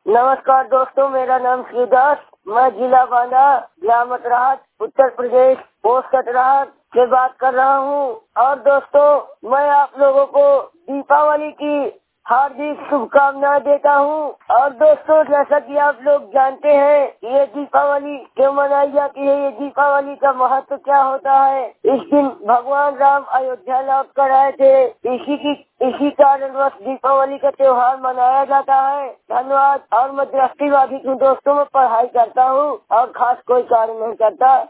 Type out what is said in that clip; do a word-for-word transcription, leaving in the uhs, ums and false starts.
नमस्कार दोस्तों, मेरा नाम श्रीदास, मैं जिला बांदा, ग्राम अतराहट, उत्तर प्रदेश, पोस्ट अतराहट से बात कर रहा हूँ। और दोस्तों, मैं आप लोगों को दीपावली की हार्दिक शुभकामनाएं देता हूँ। और दोस्तों, जैसा कि आप लोग जानते हैं, ये दीपावली क्यों मनाई जाती है, ये दीपावली का महत्व क्या होता है। इस दिन भगवान राम अयोध्या लौट कर आए थे, इसी की इसी कारणवश दीपावली का त्योहार मनाया जाता है। धन्यवाद। और मैं दृष्टिबाधित हूँ दोस्तों, मैं पढ़ाई करता हूँ और खास कोई कार्य नहीं करता।